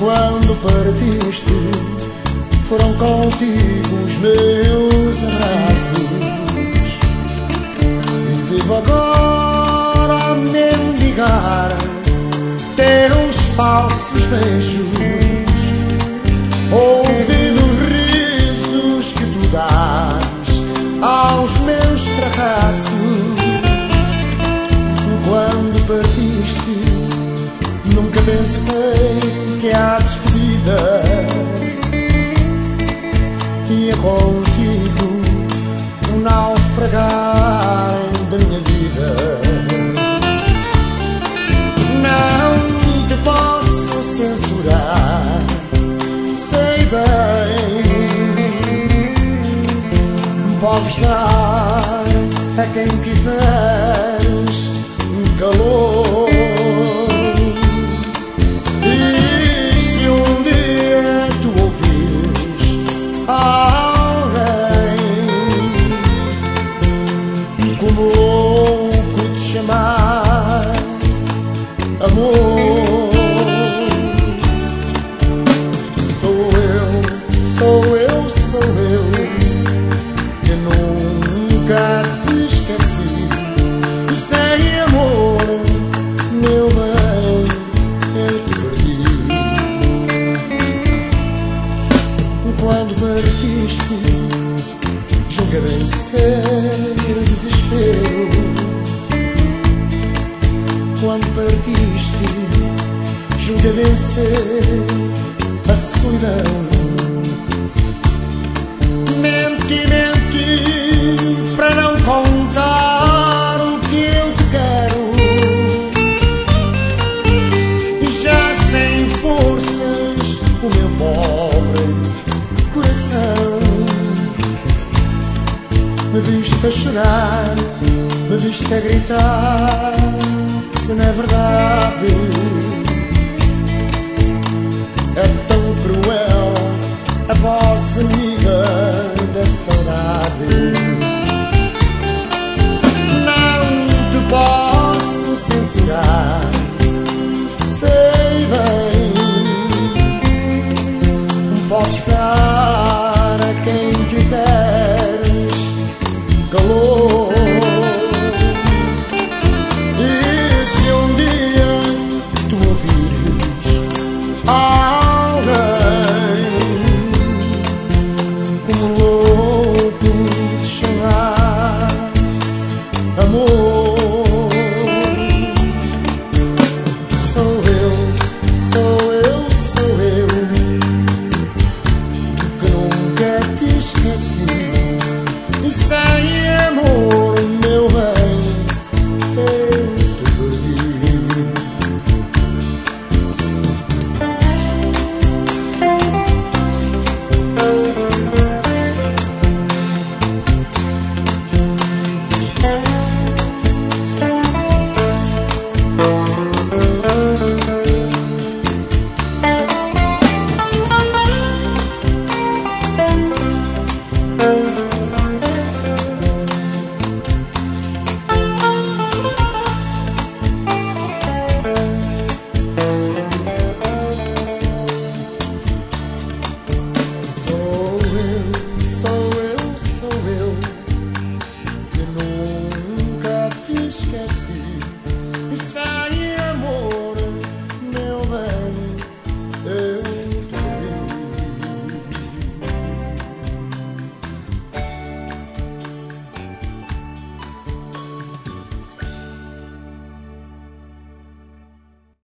Quando partiste, foram contigo os meus abraços. E vivo agora a mendigar teus falsos beijos, ouvindo os risos que tu dás aos meus fracassos. Quando partiste, nunca pensei que a despedida ia contigo um naufragar da minha vida. Não te posso censurar, sei bem, podes dar a quem quiseres calor. Como louco te chamar amor. Sou eu que nunca te esqueci. E sem amor, meu bem, eu te perdi. Quando partiste, julguei vencer o desespero. Quando partiste, julguei vencer a solidão. Menti para não contar o que eu te quero. E já sem forças, o meu pobre coração. Me viste a chorar, me viste a gritar.